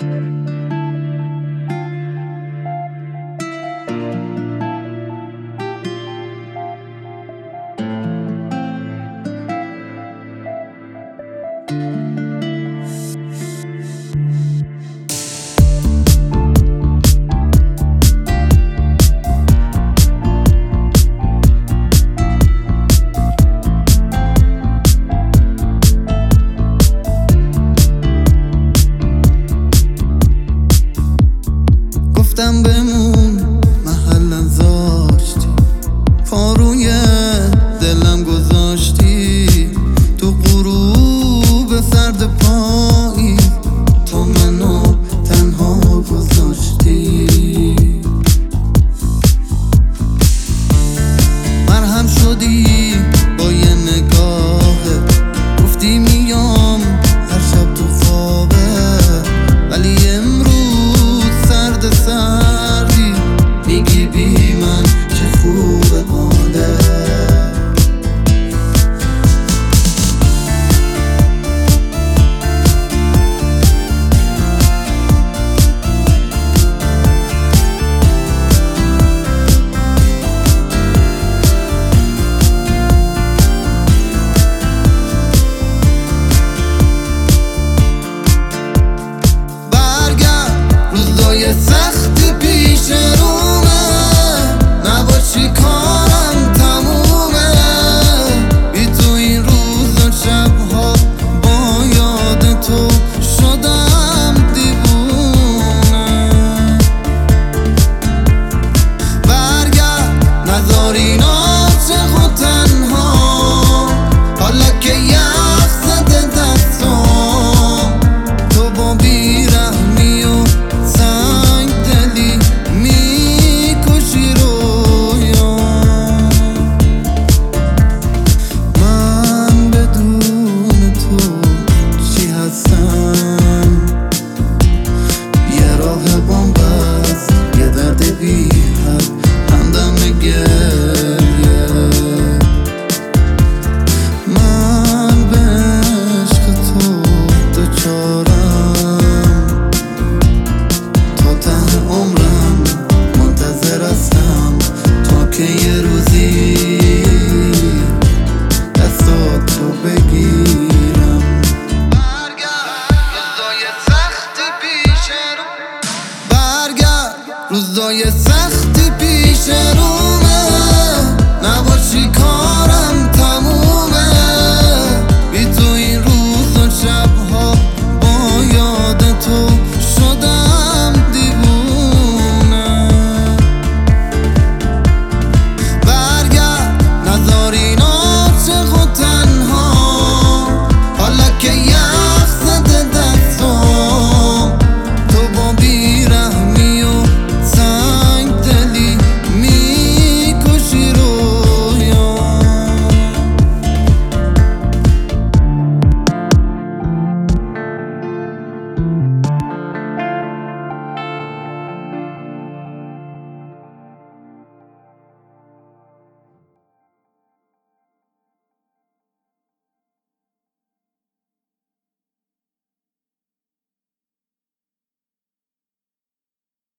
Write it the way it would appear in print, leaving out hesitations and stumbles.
گفتم بمون محل نذاشتی، پا روی دلم گذاشتی، تو غروب سرد پایی تو منو تنها گذاشتی. مرهم شدی با یه نگاهه، گفتی میام هر شب تو خوابه، ولی امروز سردی میگی بی من چه خوبه حاله. روزای سختی پیش رومه، نباشی کارم تمومه، بی تو این روز و شبها با یاد تو شدم دیوونه. برگرد نذار این عاشق و تنها، حالا که یخ زده دستام، تو با بیرحمی و sun